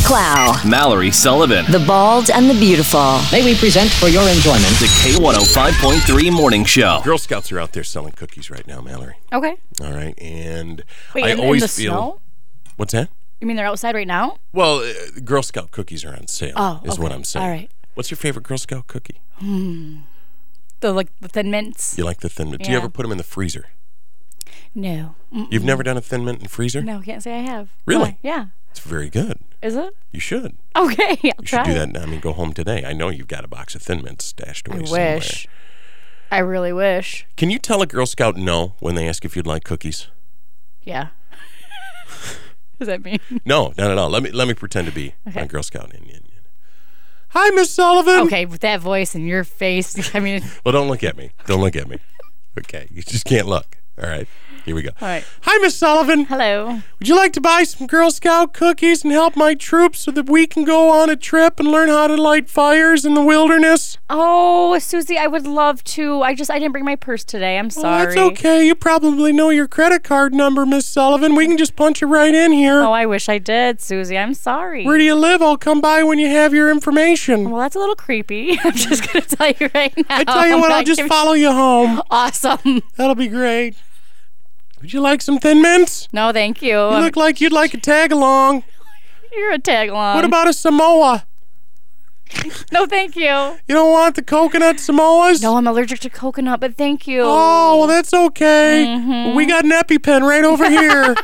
Clow, Mallory Sullivan. the bald and the beautiful. May we present for your enjoyment The K105.3 Morning Show. Girl Scouts are out there selling cookies right now, Mallory. Okay. All right, and Wait, I in always the feel. snow? What's that? You mean they're outside right now? Well, Girl Scout cookies are on sale. Oh, is what okay. I'm saying. All right. What's your favorite Girl Scout cookie? The Thin Mints? You like the Thin Mint? Do you Yeah. ever put them in the freezer? No. You've never done a Thin Mint in freezer? No, can't say I have. Really? Why? Yeah. It's very good. Is it? You should. Okay, I'll You try. should do that. I mean, go home today. I know you've got a box of Thin Mints stashed away I somewhere. wish. I really wish. Can you tell a Girl Scout no when they ask if you'd like cookies? Yeah. What does that mean? No, not at all. Let me pretend to be Okay. a Girl Scout Indian. Hi, Miss Sullivan. Okay, with that voice and your face, I mean, Well, don't look at me. Don't look at me. Okay, you just can't look. All right, here we go. all right. Hi, Miss Sullivan. Hello. Would you like to buy some Girl Scout cookies and help my troops so that we can go on a trip and learn how to light fires in the wilderness? Oh, Susie, I would love to. I didn't bring my purse today. I'm sorry. Well, that's okay. You probably know your credit card number, Miss Sullivan. We can just punch it right in here. Oh, I wish I did, Susie. I'm sorry. Where do you live? I'll come by when you have your information. Well, that's a little creepy. I'm just going to tell you right now. I tell you what, I'll just follow you home. Awesome. That'll be great. Would you like some Thin Mints? No, thank you. You look like you'd like a tag along. You're a tag along. What about a Samoa? No, thank you. You don't want the coconut Samoas? No, I'm allergic to coconut, but thank you. Oh, well, that's okay. We got an EpiPen right over here.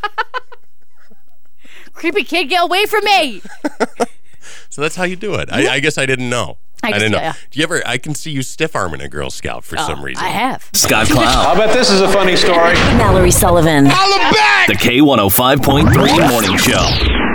Creepy kid, get away from me. So that's how you do it. I guess I didn't know. I didn't know. yeah. Do you ever? I can see you stiff arming a Girl Scout for some reason. I have. Scott Clow. I'll bet this is a funny story. Mallory Sullivan. The K105.3 Morning Show.